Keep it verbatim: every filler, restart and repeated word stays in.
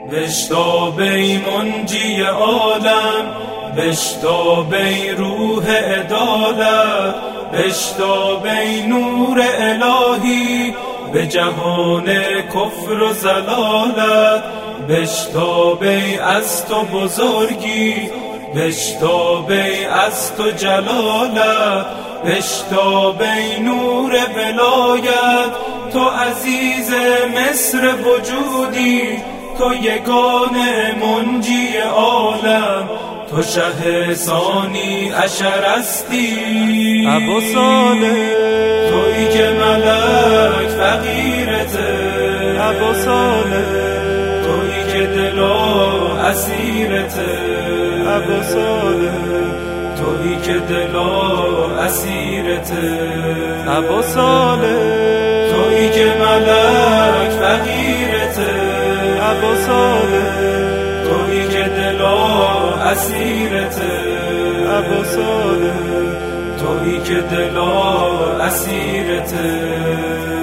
بشتاب ای منجی عالم، بشتاب ای روح عدالت، بشتاب ای نور الهی به جهان کفر و ضلالت، بشتاب ای از تو بزرگی، بشتاب ای از تو جلالت، بشتاب ای نور ولایت، تو عزیز مصر وجودی، تو یگانه منجی عالم، تو شه ثانی عشرستی ابو صالح، تویی که ملک فقیرته ابو صالح، تویی که دلا اسیرته ابو صالح، تویی که دلا اسیرته ابو صالح، تویی که ملک فقیرته ابو صالح، تویی که دلا اسیرته ابو صالح، تویی که دلا اسیرته.